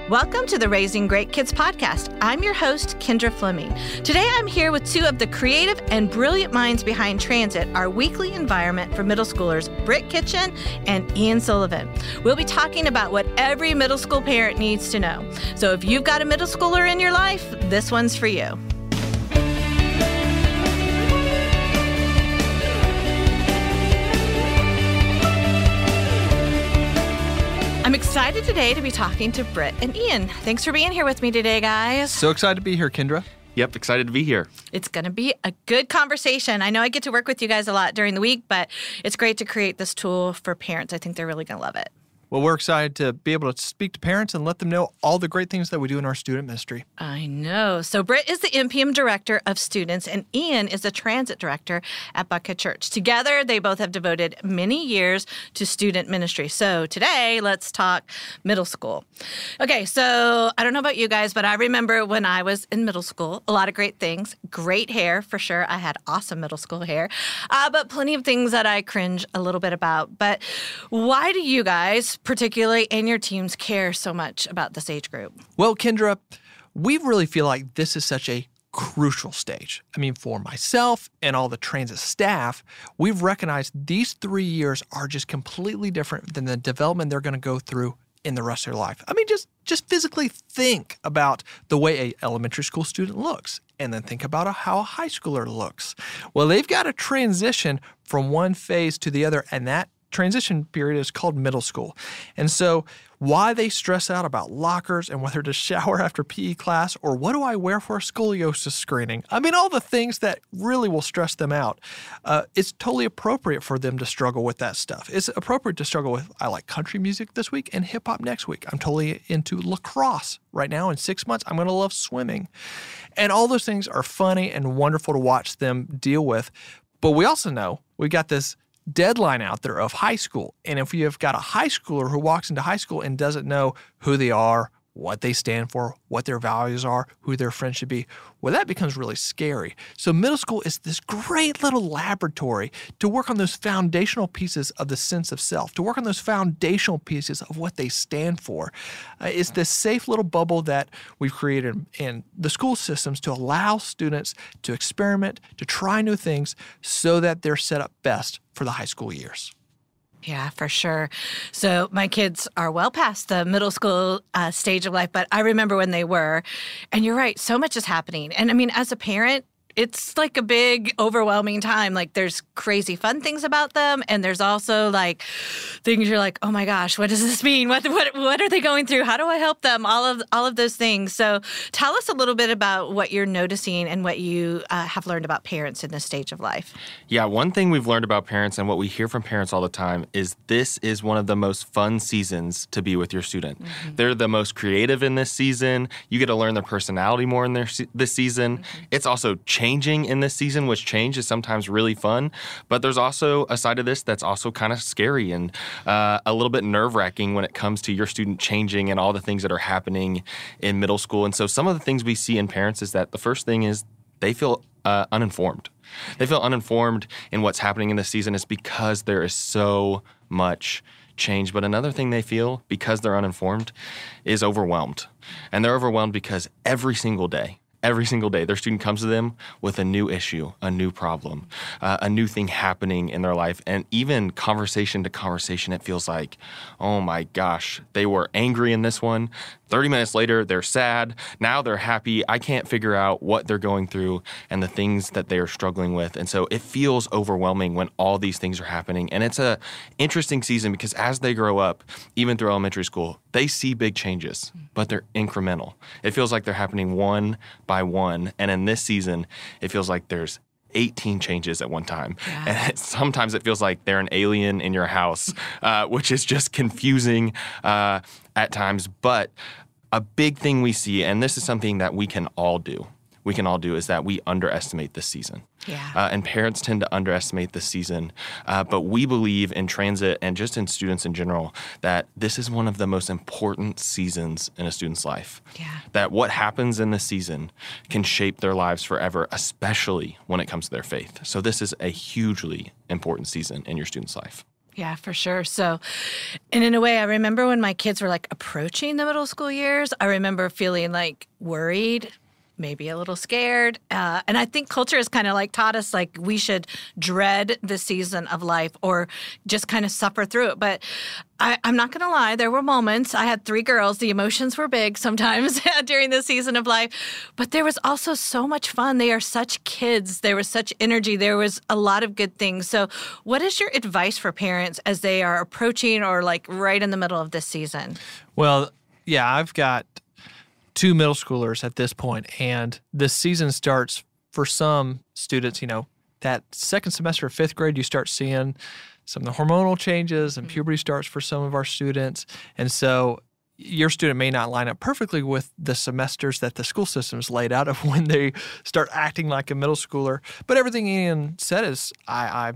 Welcome to the Raising Great Kids podcast. I'm your host, Kendra Fleming. Today I'm here with two of the creative and brilliant minds behind Transit, our weekly environment for middle schoolers, Britt Kitchen and Ian Sullivan. We'll be talking about what every middle school parent needs to know. So if you've got a middle schooler in your life, this one's for you. I'm excited today to be talking to Britt and Ian. Thanks for being here with me today, guys. So excited to be here, Kendra. Yep, excited to be here. It's going to be a good conversation. I know I get to work with you guys a lot during the week, but it's great to create this tool for parents. I think they're really going to love it. Well, we're excited to be able to speak to parents and let them know all the great things that we do in our student ministry. I know. So Britt is the MPM Director of Students, and Ian is the Transit Director at Buckhead Church. Together, they both have devoted many years to student ministry. So today, let's talk middle school. Okay, so I don't know about you guys, but I remember when I was in middle school, a lot of great things. Great hair, for sure. I had awesome middle school hair, but plenty of things that I cringe a little bit about. But why do you guys, particularly and your teams, care so much about this age group? Well, Kendra, we really feel like this is such a crucial stage. I mean, for myself and all the Transit staff, we've recognized these 3 years are just completely different than the development they're going to go through in the rest of their life. I mean, just physically think about the way an elementary school student looks, and then think about how a high schooler looks. Well, they've got to transition from one phase to the other, and that transition period is called middle school. And so why they stress out about lockers and whether to shower after PE class or what do I wear for a scoliosis screening? I mean, all the things that really will stress them out. It's totally appropriate for them to struggle with that stuff. It's appropriate to struggle with, I like country music this week and hip hop next week. I'm totally into lacrosse right now. In 6 months, I'm going to love swimming. And all those things are funny and wonderful to watch them deal with. But we also know we got this deadline out there of high school. And if you have got a high schooler who walks into high school and doesn't know who they are, what they stand for, what their values are, who their friends should be, well, that becomes really scary. So middle school is this great little laboratory to work on those foundational pieces of the sense of self, to work on those foundational pieces of what they stand for. It's this safe little bubble that we've created in the school systems to allow students to experiment, to try new things so that they're set up best for the high school years. Yeah, for sure. So my kids are well past the middle school stage of life, but I remember when they were. And you're right, so much is happening. And I mean, as a parent, it's like a big, overwhelming time. Like there's crazy fun things about them. And there's also like things you're like, oh my gosh, what does this mean? What are they going through? How do I help them? All of those things. So tell us a little bit about what you're noticing and what you have learned about parents in this stage of life. Yeah, one thing we've learned about parents and what we hear from parents all the time is this is one of the most fun seasons to be with your student. Mm-hmm. They're the most creative in this season. You get to learn their personality more in this season. Mm-hmm. It's also changing in this season, which change is sometimes really fun. But there's also a side of this that's also kind of scary and a little bit nerve-wracking when it comes to your student changing and all the things that are happening in middle school. And so some of the things we see in parents is that the first thing is they feel uninformed. They feel uninformed in what's happening in this season is because there is so much change. But another thing they feel because they're uninformed is overwhelmed. And they're overwhelmed because every single day, their student comes to them with a new issue, a new problem, a new thing happening in their life. And even conversation to conversation, it feels like, oh my gosh, they were angry in this one. 30 minutes later, they're sad. Now they're happy. I can't figure out what they're going through and the things that they are struggling with. And so it feels overwhelming when all these things are happening. And it's an interesting season because as they grow up, even through elementary school, they see big changes, but they're incremental. It feels like they're happening one by one. And in this season, it feels like there's 18 changes at one time. Yeah. And sometimes it feels like they're an alien in your house, which is just confusing at times. But a big thing we see, and this is something that we can all do, is that we underestimate this season. Yeah. And parents tend to underestimate this season. But we believe in Transit and just in students in general that this is one of the most important seasons in a student's life. Yeah. That what happens in this season can shape their lives forever, especially when it comes to their faith. So this is a hugely important season in your student's life. Yeah, for sure. So, and in a way, I remember when my kids were like approaching the middle school years, I remember feeling like worried, maybe a little scared. And I think culture has kind of like taught us like we should dread the season of life or just kind of suffer through it. But I'm not going to lie, there were moments. I had 3 girls. The emotions were big sometimes during the season of life. But there was also so much fun. They are such kids. There was such energy. There was a lot of good things. So what is your advice for parents as they are approaching or like right in the middle of this season? Well, yeah, I've got 2 middle schoolers at this point, and this season starts for some students, that second semester of 5th grade, you start seeing some of the hormonal changes and puberty starts for some of our students. And so your student may not line up perfectly with the semesters that the school system's laid out of when they start acting like a middle schooler. But everything Ian said is I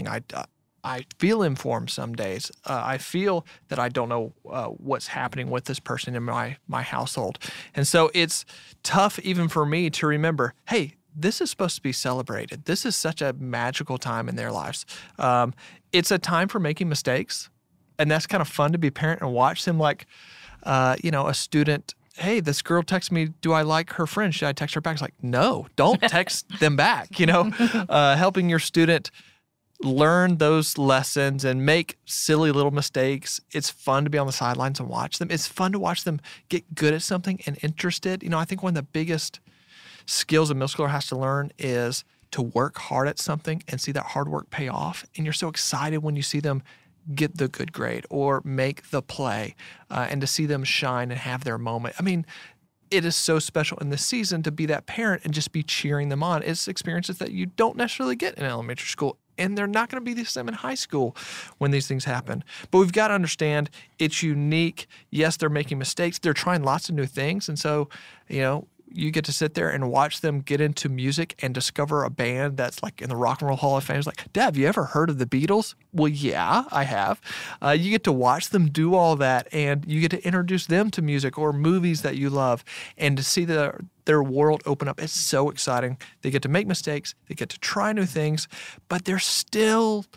feel informed some days. I feel that I don't know what's happening with this person in my household. And so it's tough even for me to remember, hey, this is supposed to be celebrated. This is such a magical time in their lives. It's a time for making mistakes. And that's kind of fun to be a parent and watch them like, a student, hey, this girl texted me, do I like her friend? Should I text her back? It's like, no, don't text them back. Helping your student learn those lessons and make silly little mistakes. It's fun to be on the sidelines and watch them. It's fun to watch them get good at something and interested. I think one of the biggest skills a middle schooler has to learn is to work hard at something and see that hard work pay off. And you're so excited when you see them get the good grade or make the play and to see them shine and have their moment. I mean, it is so special in this season to be that parent and just be cheering them on. It's experiences that you don't necessarily get in elementary school. And they're not going to be the same in high school when these things happen. But we've got to understand it's unique. Yes, they're making mistakes. They're trying lots of new things. And so, you get to sit there and watch them get into music and discover a band that's like in the Rock and Roll Hall of Fame. It's like, Dad, have you ever heard of the Beatles? Well, yeah, I have. You get to watch them do all that, and you get to introduce them to music or movies that you love, and to see their world open up. It's so exciting. They get to make mistakes. They get to try new things, but they're still,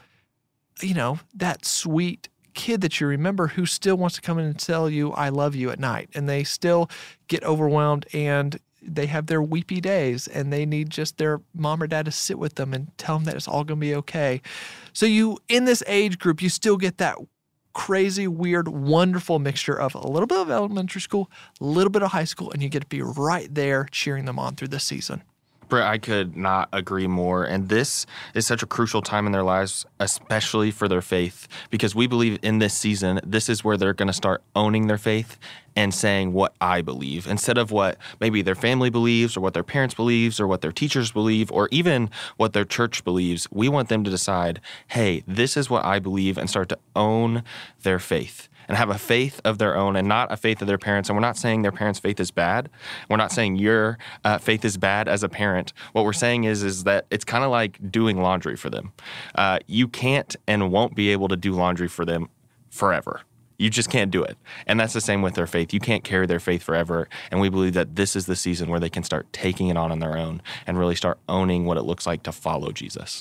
that sweet kid that you remember who still wants to come in and tell you, I love you at night. And they still get overwhelmed and they have their weepy days and they need just their mom or dad to sit with them and tell them that it's all going to be okay. So in this age group, you still get that crazy, weird, wonderful mixture of a little bit of elementary school, a little bit of high school, and you get to be right there cheering them on through this season. Brett, I could not agree more. And this is such a crucial time in their lives, especially for their faith, because we believe in this season, this is where they're going to start owning their faith and saying what I believe instead of what maybe their family believes or what their parents believes or what their teachers believe or even what their church believes. We want them to decide, hey, this is what I believe, and start to own their faith and have a faith of their own and not a faith of their parents. And we're not saying their parents' faith is bad. We're not saying your faith is bad as a parent. What we're saying is that it's kind of like doing laundry for them. You can't and won't be able to do laundry for them forever. You just can't do it. And that's the same with their faith. You can't carry their faith forever. And we believe that this is the season where they can start taking it on their own and really start owning what it looks like to follow Jesus.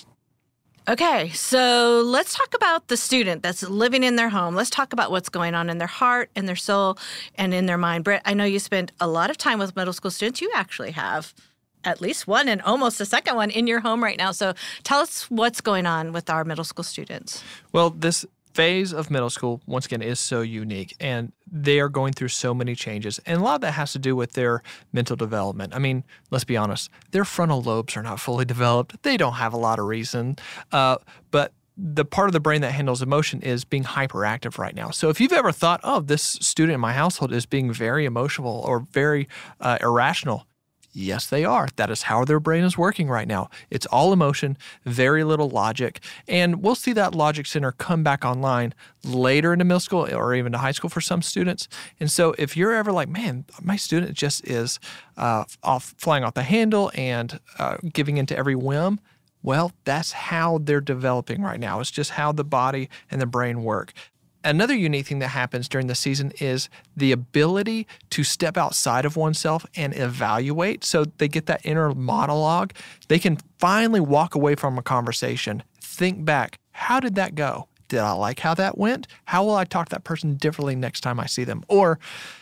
Okay, so let's talk about the student that's living in their home. Let's talk about what's going on in their heart and their soul and in their mind. Britt, I know you spend a lot of time with middle school students. You actually have at least one and almost a second one in your home right now. So tell us what's going on with our middle school students. Well, this phase of middle school, once again, is so unique, and they are going through so many changes. And a lot of that has to do with their mental development. I mean, let's be honest, their frontal lobes are not fully developed. They don't have a lot of reason, but the part of the brain that handles emotion is being hyperactive right now. So if you've ever thought, oh, this student in my household is being very emotional or very irrational, yes, they are. That is how their brain is working right now. It's all emotion, very little logic. And we'll see that logic center come back online later into middle school or even to high school for some students. And so if you're ever like, man, my student just is flying off the handle and giving into every whim, well, that's how they're developing right now. It's just how the body and the brain work. Another unique thing that happens during the season is the ability to step outside of oneself and evaluate. So they get that inner monologue. They can finally walk away from a conversation, think back, how did that go? Did I like how that went? How will I talk to that person differently next time I see them? Or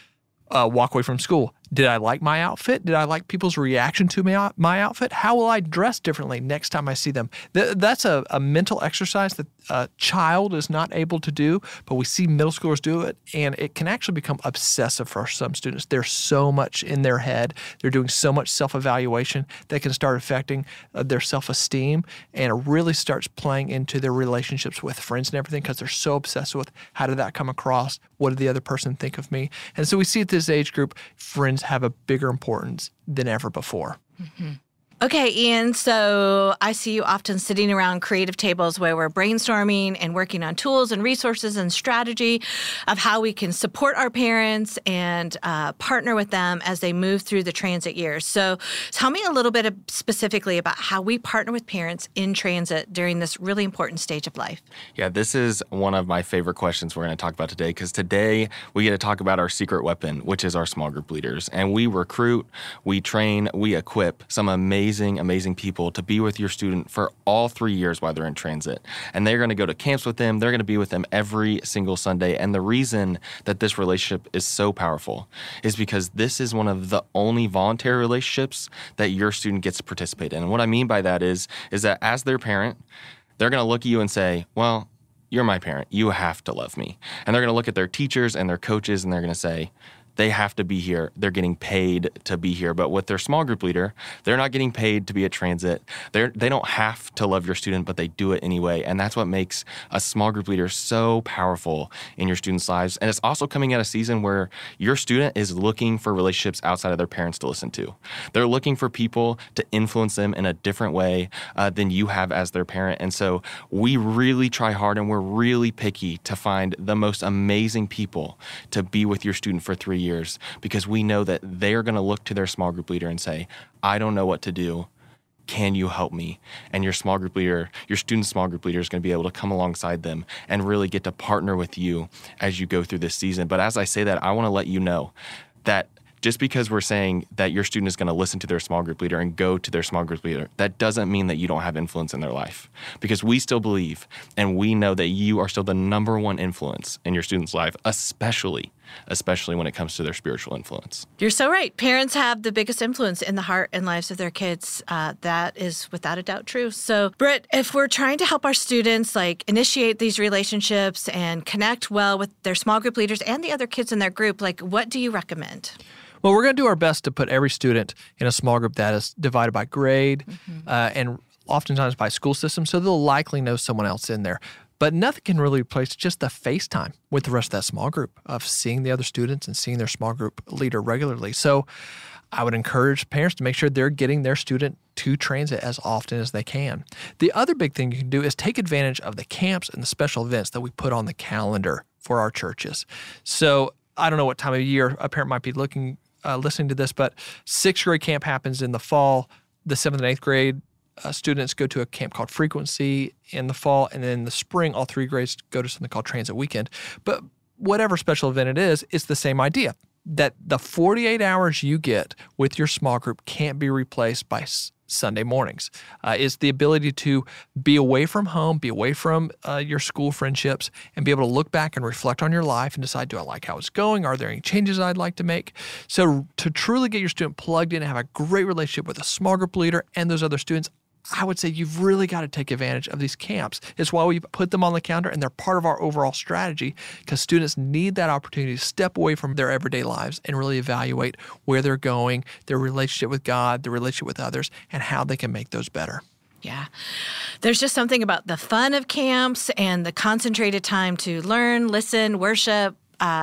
walk away from school. Did I like my outfit? Did I like people's reaction to my outfit? How will I dress differently next time I see them? That's a mental exercise that a child is not able to do, but we see middle schoolers do it, and it can actually become obsessive for some students. There's so much in their head. They're doing so much self-evaluation that can start affecting their self-esteem, and it really starts playing into their relationships with friends and everything because they're so obsessed with how did that come across? What did the other person think of me? And so we see at this age group, friends have a bigger importance than ever before. Mm-hmm. Okay, Ian, so I see you often sitting around creative tables where we're brainstorming and working on tools and resources and strategy of how we can support our parents and partner with them as they move through the transit years. So tell me a little bit specifically about how we partner with parents in transit during this really important stage of life. Yeah, this is one of my favorite questions we're going to talk about today, because today we get to talk about our secret weapon, which is our small group leaders. And we recruit, we train, we equip some amazing people to be with your student for all 3 years while they're in transit. And they're going to go to camps with them. They're going to be with them every single Sunday. And the reason that this relationship is so powerful is because this is one of the only voluntary relationships that your student gets to participate in. And what I mean by that is that as their parent, they're going to look at you and say, well, you're my parent. You have to love me. And they're going to look at their teachers and their coaches, and they're going to say, they have to be here. They're getting paid to be here. But with their small group leader, they're not getting paid to be at transit. They don't have to love your student, but they do it anyway. And that's what makes a small group leader so powerful in your students' lives. And it's also coming at a season where your student is looking for relationships outside of their parents to listen to. They're looking for people to influence them in a different way than you have as their parent. And so we really try hard, and we're really picky to find the most amazing people to be with your student for 3 years, because we know that they are going to look to their small group leader and say, I don't know what to do. Can you help me? And your small group leader, your student small group leader, is going to be able to come alongside them and really get to partner with you as you go through this season. But as I say that, I want to let you know that just because we're saying that your student is going to listen to their small group leader and go to their small group leader, that doesn't mean that you don't have influence in their life. Because we still believe and we know that you are still the number one influence in your student's life, especially when it comes to their spiritual influence. You're so right. Parents have the biggest influence in the heart and lives of their kids. That is without a doubt true. So, Britt, if we're trying to help our students initiate these relationships and connect well with their small group leaders and the other kids in their group, what do you recommend? Well, we're going to do our best to put every student in a small group that is divided by grade and oftentimes by school system, so they'll likely know someone else in there. But nothing can really replace just the FaceTime with the rest of that small group of seeing the other students and seeing their small group leader regularly. So I would encourage parents to make sure they're getting their student to transit as often as they can. The other big thing you can do is take advantage of the camps and the special events that we put on the calendar for our churches. So I don't know what time of year a parent might be listening to this, but 6th grade camp happens in the fall. The 7th and 8th grade students go to a camp called Frequency in the fall, and then in the spring, all 3 grades go to something called Transit Weekend. But whatever special event it is, it's the same idea, that the 48 hours you get with your small group can't be replaced by Sunday mornings. It's the ability to be away from home, be away from your school friendships, and be able to look back and reflect on your life and decide, do I like how it's going? Are there any changes I'd like to make? So to truly get your student plugged in and have a great relationship with a small group leader and those other students, I would say you've really got to take advantage of these camps. It's why we put them on the calendar, and they're part of our overall strategy, because students need that opportunity to step away from their everyday lives and really evaluate where they're going, their relationship with God, their relationship with others, and how they can make those better. Yeah. There's just something about the fun of camps and the concentrated time to learn, listen, worship,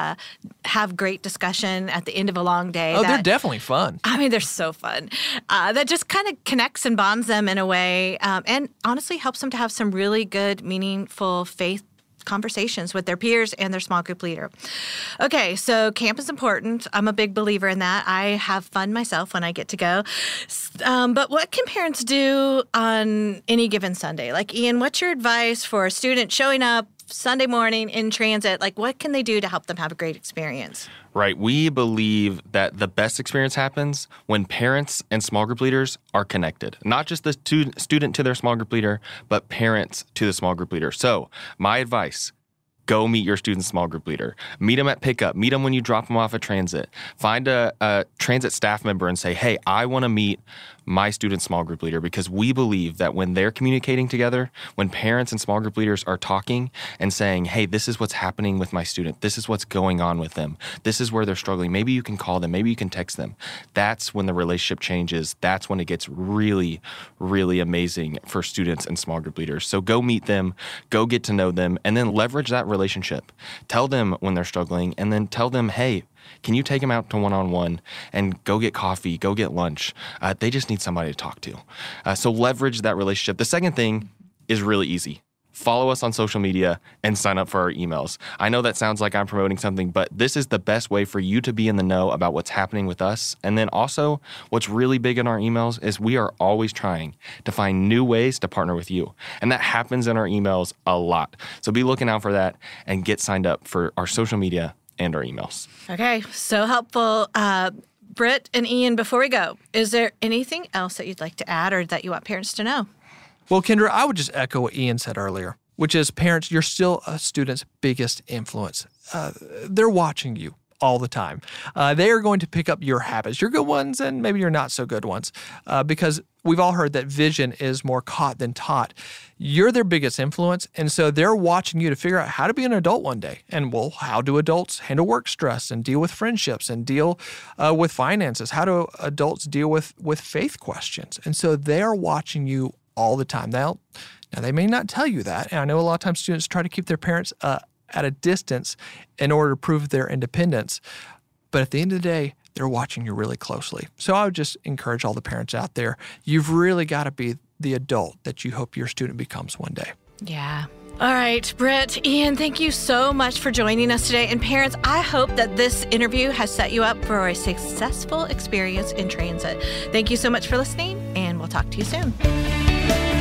have great discussion at the end of a long day. Oh, they're definitely fun. I mean, they're so fun. That just kind of connects and bonds them in a way, and honestly helps them to have some really good, meaningful faith conversations with their peers and their small group leader. Okay, so camp is important. I'm a big believer in that. I have fun myself when I get to go. But what can parents do on any given Sunday? Ian, what's your advice for a student showing up Sunday morning in transit, like what can they do to help them have a great experience? Right. We believe that the best experience happens when parents and small group leaders are connected. Not just the student to their small group leader, but parents to the small group leader. So my advice, go meet your student's small group leader. Meet them at pickup. Meet them when you drop them off at transit. Find a transit staff member and say, hey, I want to meet my student's small group leader, because we believe that when they're communicating together, when parents and small group leaders are talking and saying, hey, this is what's happening with my student. This is what's going on with them. This is where they're struggling. Maybe you can call them. Maybe you can text them. That's when the relationship changes. That's when it gets really, really amazing for students and small group leaders. So go meet them, go get to know them, and then leverage that relationship. Tell them when they're struggling, and then tell them, hey, can you take them out to one-on-one and go get coffee, go get lunch? They just need somebody to talk to. So leverage that relationship. The second thing is really easy. Follow us on social media and sign up for our emails. I know that sounds like I'm promoting something, but this is the best way for you to be in the know about what's happening with us. And then also, what's really big in our emails is we are always trying to find new ways to partner with you. And that happens in our emails a lot. So be looking out for that and get signed up for our social media and our emails. Okay, so helpful. Britt and Ian, before we go, is there anything else that you'd like to add or that you want parents to know? Well, Kendra, I would just echo what Ian said earlier, which is parents, you're still a student's biggest influence. They're watching you all the time. They are going to pick up your habits, your good ones and maybe your not so good ones, because we've all heard that vision is more caught than taught. You're their biggest influence, and so they're watching you to figure out how to be an adult one day. And, well, how do adults handle work stress and deal with friendships and deal with finances? How do adults deal with faith questions? And so they are watching you all the time. Now, they may not tell you that, and I know a lot of times students try to keep their parents at a distance in order to prove their independence. But at the end of the day, they're watching you really closely. So I would just encourage all the parents out there, you've really got to be the adult that you hope your student becomes one day. Yeah. All right, Britt, Ian, thank you so much for joining us today. And parents, I hope that this interview has set you up for a successful experience in transit. Thank you so much for listening, and we'll talk to you soon.